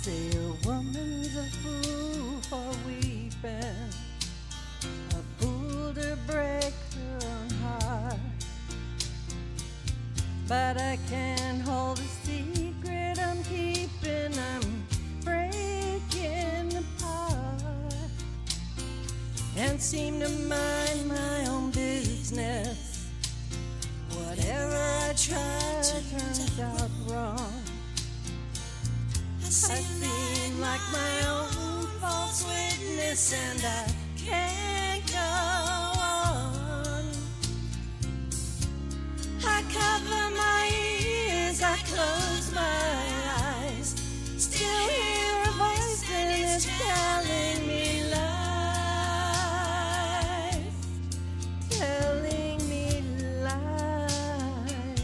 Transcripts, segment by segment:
Say a woman's a fool for weeping, a fool to break her own heart. But I can't hold a secret I'm keeping, I'm breaking apart. Can't seem to mind my own business. Whatever I try turns out wrong. I seem like my own false witness, and I can't go on. I cover my ears, I close my eyes, still hear a voice and it's telling me lies, telling me lies.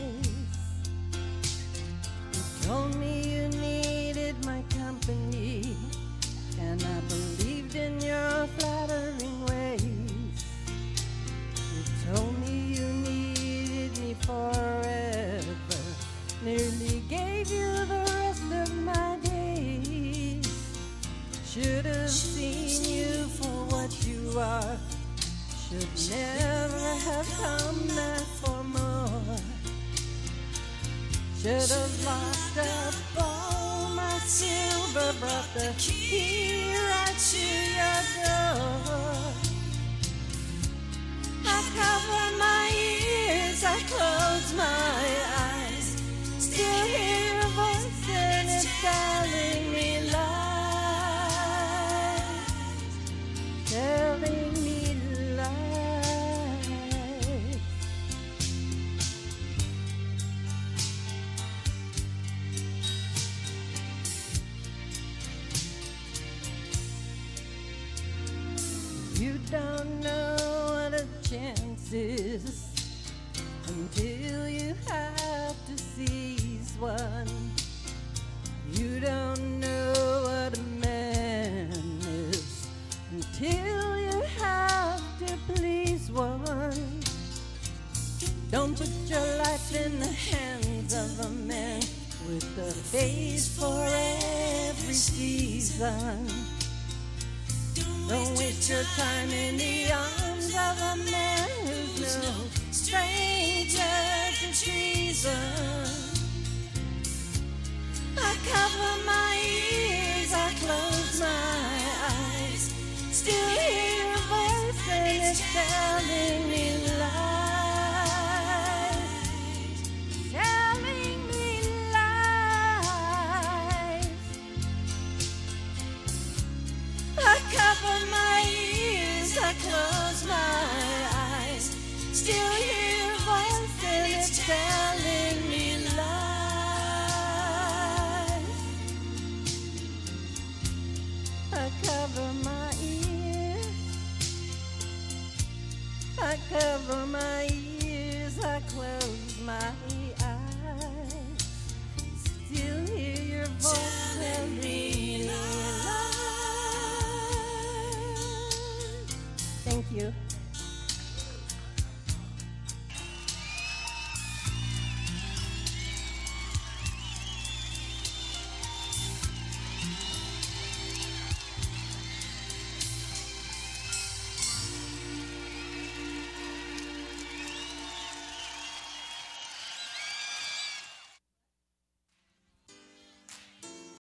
You told me you needed my company, and I believed in your flattering ways. You told me you needed me forever, nearly gave you the rest of my days. Should have seen you for what you are, should never have come back for more. Should have locked up all my silver, brought the key right to your door. I cover my ears, I close my eyes, still hear a voice and it's telling me lies, telling me lies. You don't know what a chance is until you have to seize one. You don't know what a man is until you have to please one. Don't put your life in the hands of a man with a face for every season. Don't waste your time in the arms of a man who's no stranger to treason. I cover my ears, I close my eyes, still hear a voice and it's telling me lies, telling me lies. I cover my ears, I close my eyes, still hear a voice and it's telling me lies. I cover my ears, I cover my ears, I close my eyes, still hear your voice telling me lies. Thank you.